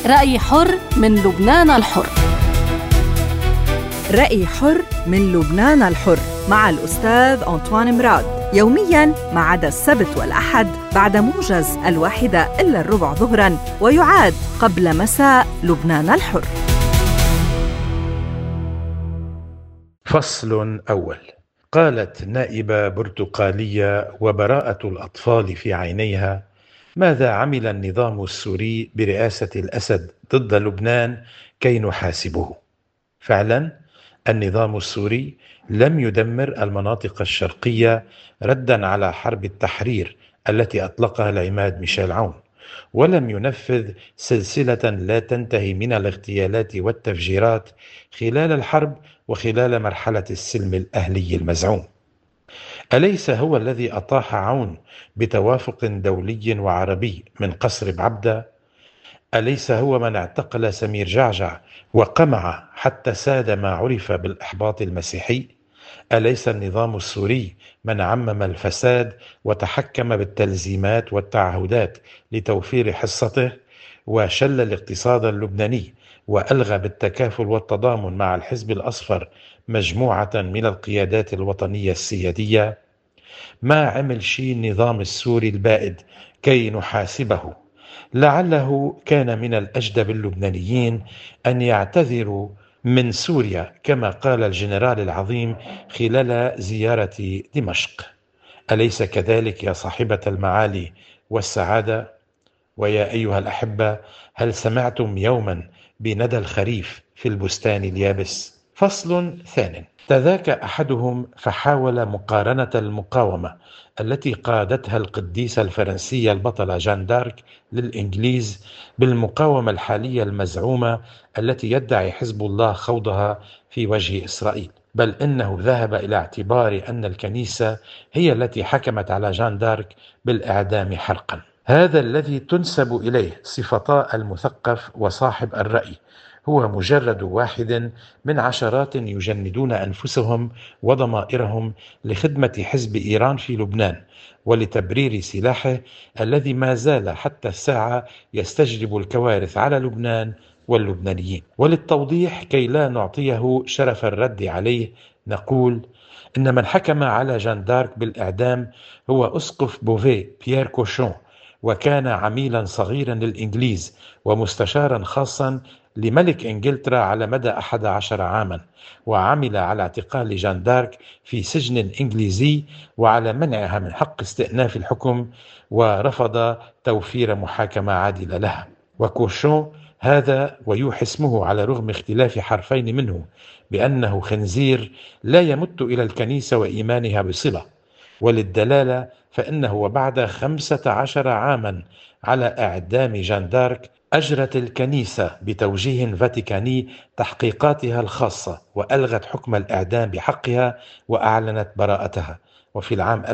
رأي حر من لبنان الحر. رأي حر من لبنان الحر مع الأستاذ أنطوان مراد، يومياً ما عدا السبت والأحد بعد موجز 1:15 ظهراً، ويعاد قبل مساء لبنان الحر. فصل أول. قالت نائبة برتقالية وبراءة الأطفال في عينيها: ماذا عمل النظام السوري برئاسة الأسد ضد لبنان كي نحاسبه؟ فعلا النظام السوري لم يدمر المناطق الشرقية رداً على حرب التحرير التي أطلقها العماد ميشيل عون، ولم ينفذ سلسلة لا تنتهي من الاغتيالات والتفجيرات خلال الحرب وخلال مرحلة السلم الأهلي المزعوم. أليس هو الذي أطاح عون بتوافق دولي وعربي من قصر بعبدة؟ أليس هو من اعتقل سمير جعجع وقمع حتى ساد ما عرف بالإحباط المسيحي؟ أليس النظام السوري من عمم الفساد وتحكم بالتلزيمات والتعهدات لتوفير حصته، وشل الاقتصاد اللبناني وألغى بالتكافل والتضامن مع الحزب الأصفر مجموعة من القيادات الوطنية السيادية؟ ما عمل شيء النظام السوري البائد كي نحاسبه؟ لعله كان من الأجدى باللبنانيين أن يعتذروا من سوريا كما قال الجنرال العظيم خلال زيارة دمشق. أليس كذلك يا صاحبة المعالي والسعادة؟ ويا أيها الأحبة، هل سمعتم يوما بندى الخريف في البستان اليابس؟ فصل ثانٍ. تذاك أحدهم فحاول مقارنة المقاومة التي قادتها القديسة الفرنسية البطلة جان دارك للإنجليز بالمقاومة الحالية المزعومة التي يدعي حزب الله خوضها في وجه إسرائيل، بل إنه ذهب إلى اعتبار أن الكنيسة هي التي حكمت على جان دارك بالإعدام حرقا. هذا الذي تنسب إليه صفتا المثقف وصاحب الرأي هو مجرد واحد من عشرات يجندون أنفسهم وضمائرهم لخدمة حزب إيران في لبنان ولتبرير سلاحه الذي ما زال حتى الساعة يستجلب الكوارث على لبنان واللبنانيين. وللتوضيح كي لا نعطيه شرف الرد عليه، نقول إن من حكم على جان دارك بالإعدام هو أسقف بوفيه بيير كوشون، وكان عميلا صغيرا للإنجليز ومستشارا خاصا لملك إنجلترا على مدى 11 عاما، وعمل على اعتقال جان دارك في سجن إنجليزي وعلى منعها من حق استئناف الحكم، ورفض توفير محاكمة عادلة لها. وكوشون هذا ويوحي اسمه على رغم اختلاف حرفين منه بأنه خنزير لا يمت إلى الكنيسة وإيمانها بصلة. وللدلالة فإنه وبعد 15 عاما على إعدام جان دارك أجرت الكنيسة بتوجيه فاتيكاني تحقيقاتها الخاصة وألغت حكم الإعدام بحقها وأعلنت براءتها. وفي العام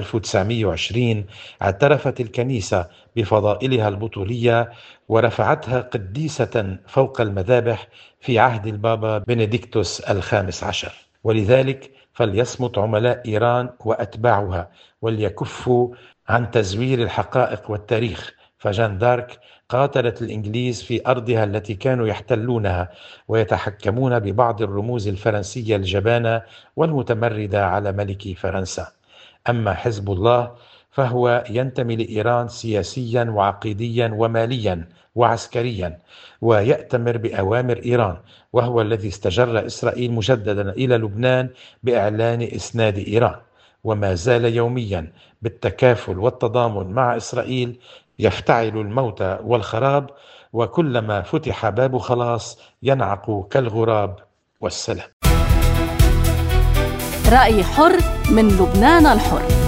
1920 اعترفت الكنيسة بفضائلها البطولية ورفعتها قديسة فوق المذابح في عهد البابا بنديكتوس ال15. ولذلك فليصمت عملاء إيران وأتباعها وليكفوا عن تزوير الحقائق والتاريخ، فجان دارك قاتلت الإنجليز في أرضها التي كانوا يحتلونها ويتحكمون ببعض الرموز الفرنسية الجبانة والمتمردة على ملك فرنسا. أما حزب الله فهو ينتمي لإيران سياسيا وعقيديا وماليا وعسكريا، ويأتمر بأوامر إيران، وهو الذي استجر إسرائيل مجددا إلى لبنان بإعلان إسناد إيران، وما زال يوميا بالتكافل والتضامن مع إسرائيل يفتعل الموت والخراب، وكلما فتح باب خلاص ينعق كالغراب. والسلام. رأي حر من لبنان الحر.